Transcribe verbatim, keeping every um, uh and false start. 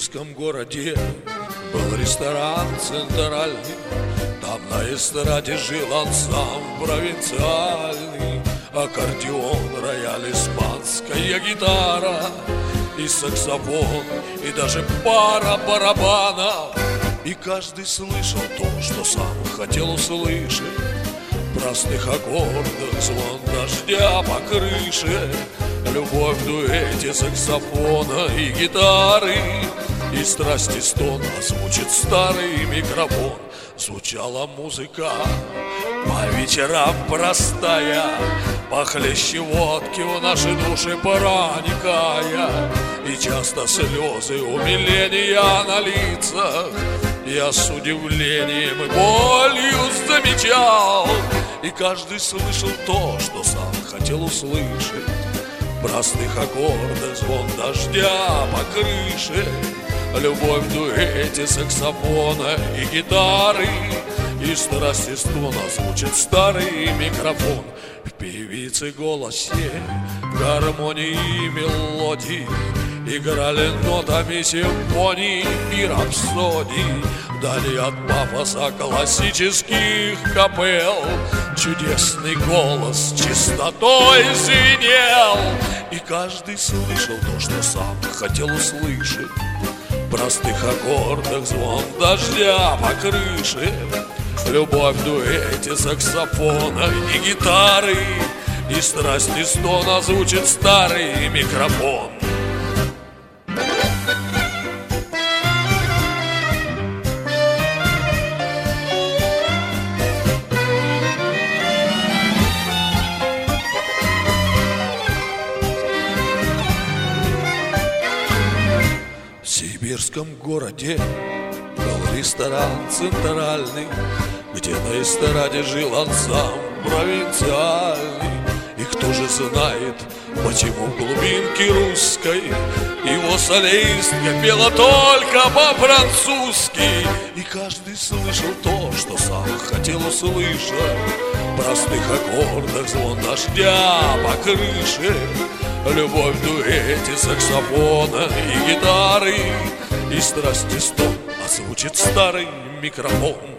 сибирском городе был ресторан центральный. Там на эстраде жил ансамбль провинциальный. Аккордеон, рояль, испанская гитара и саксофон, и даже пара барабанов. И каждый слышал то, что сам хотел услышать. Простых аккордах, звон дождя по крыше, любовь в дуэте саксофона и гитары. И страсти стон озвучит старый микрофон. Звучала музыка по вечерам простая, похлеще водки в наши души проникая. И часто слезы умиления на лицах я с удивлением и болью замечал. И каждый слышал то, что сам хотел услышать. Простых аккордах, звон дождя по крыше, любовь в дуэте саксофона и гитары. И страсти стон озвучит старый микрофон. В певице голосе, гармонии и мелодии играли нотами симфонии и рапсодий. Вдали от пафоса классических капел чудесный голос чистотой звенел. И каждый слышал то, что сам хотел услышать. В простых аккордах, звон дождя по крыше, любовь в дуэте саксофона и гитары. И страсти стон озвучит старый микрофон. В сибирском городе был ресторан центральный, где на эстраде жил ансамбль провинциальный. И кто же знает, почему в глубинке русской его солистка пела только по-французски. И каждый слышал то, что сам хотел услышать. В простых аккордах, звон дождя по крыше, любовь в дуэте саксофона и гитары. И страсти стон озвучит старый микрофон.